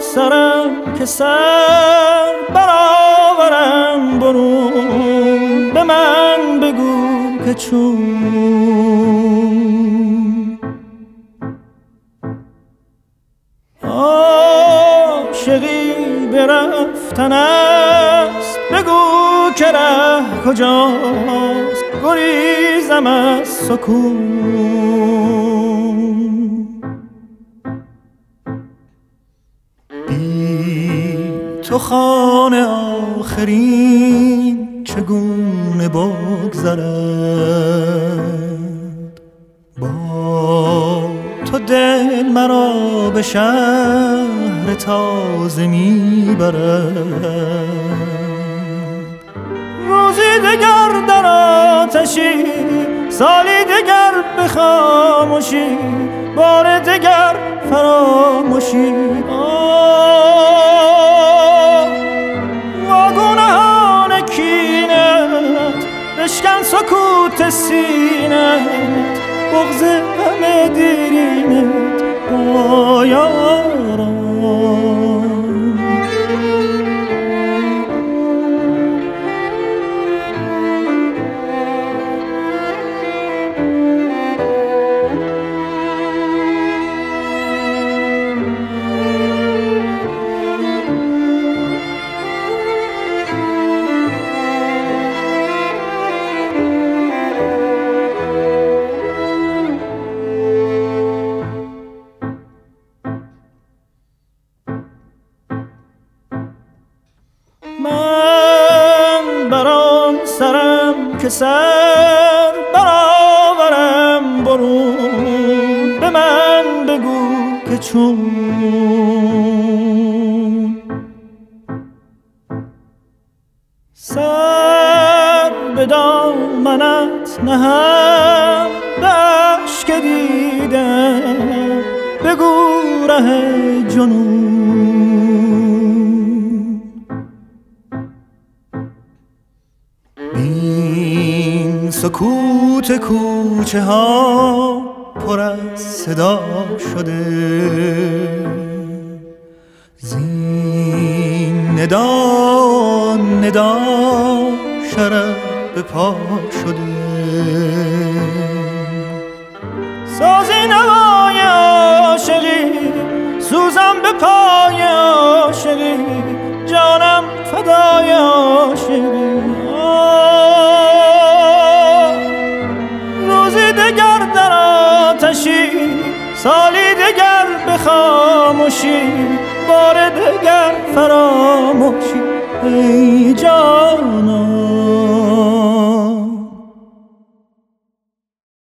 سرم که سر برآورم برون، به من بگو که چون عاشقی برفتن است، بگو که ره کجاست، گریزم از سکون. بی تو خانه آخرین چگونه بگذرد، با تو دل مرا به شهر تازه میبرد. روزی دگر در آتشی، سالی دگر به خاموشی، بار دگر فراموشی. واگونهان کینت بشکن سکوت سینت، بغض همه دیرینت با یاران. من برام سرم که سر برآورم برون، به من بگو که چون سر به دامنت نهم، به اشک دیدم بگو ره جنون. این سکوت کوچه ها پر از صدا شده، زین ندا ندا شرف به پا شده. سازی نوای عاشقی، سوزم به پای عاشقی، جانم فدای عاشقی. روزی دگر در آتشی، سالی دگر به خاموشی، بار دگر فراموشی. ای جان